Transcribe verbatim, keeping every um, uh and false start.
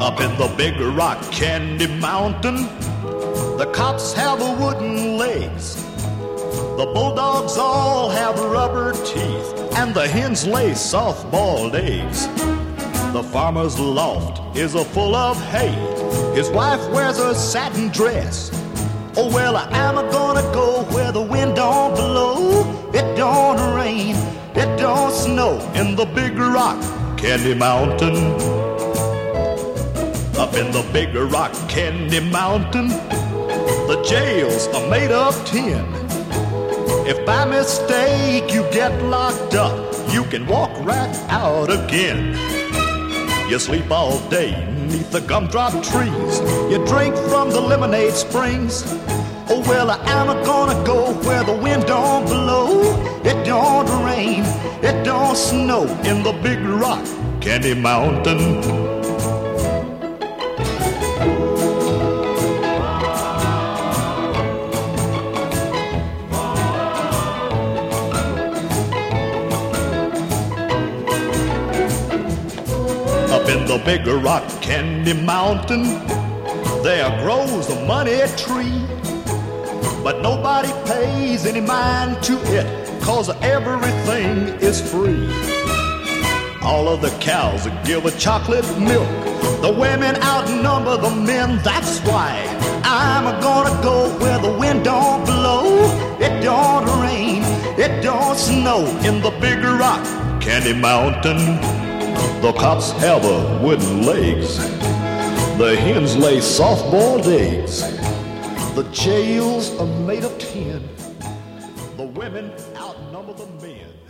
Up in the Big Rock Candy Mountain, the cops have wooden legs. The bulldogs all have rubber teeth, and the hens lay soft-boiled eggs. The farmer's loft is a full of hay. His wife wears a satin dress. Oh, well, I'm gonna go where the wind don't blow. It don't rain, it don't snow in the Big Rock Candy Mountain. Up in the Big Rock Candy Mountain, the jails are made of tin. If by mistake you get locked up, you can walk right out again. You sleep all day neath the gumdrop trees. You drink from the lemonade springs. Oh, well, I'm gonna go where the wind don't blow. It don't rain, it don't snow in the Big Rock Candy Mountain. Up in the Big Rock Candy Mountain, there grows a money tree. But nobody pays any mind to it, 'cause everything is free. All of the cows give a chocolate milk. The women outnumber the men, that's why I'm gonna go where the wind don't blow. It don't rain, it don't snow in the Big Rock Candy Mountain. The cops have a wooden legs. The hens lay soft-boiled eggs. The jails are made of tin. The women outnumber the men.